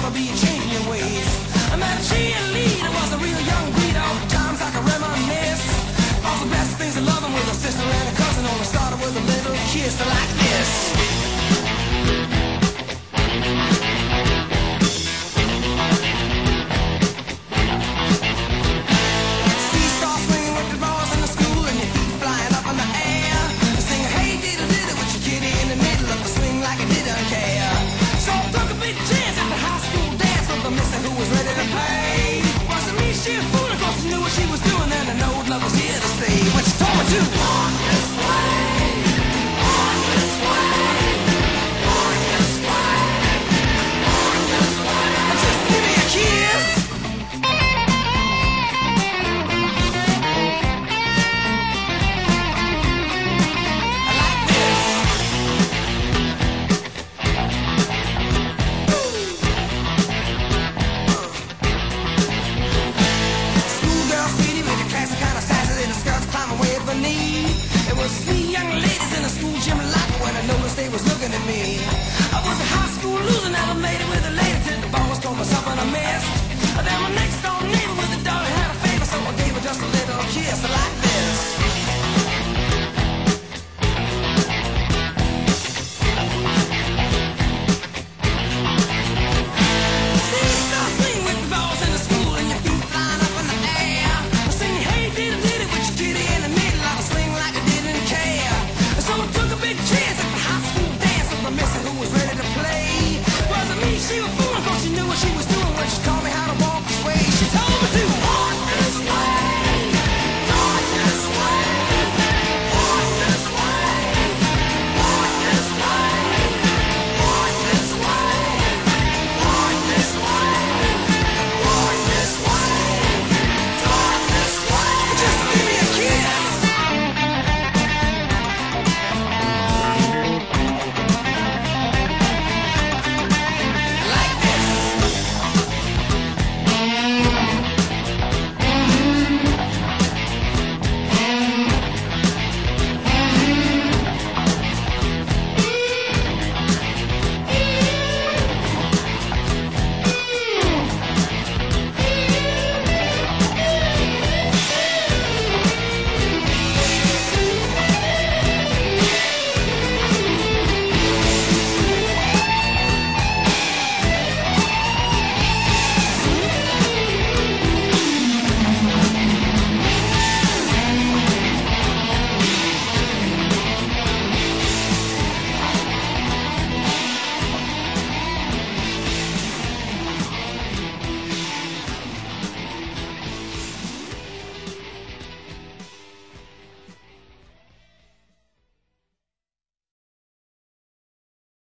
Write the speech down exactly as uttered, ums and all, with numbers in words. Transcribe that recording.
gonna be changing your ways. I met a cheerleader, was a real young breed. All the times I can reminisce. All the best things of loving with a sister and a cousin. Only started with a little kiss. I like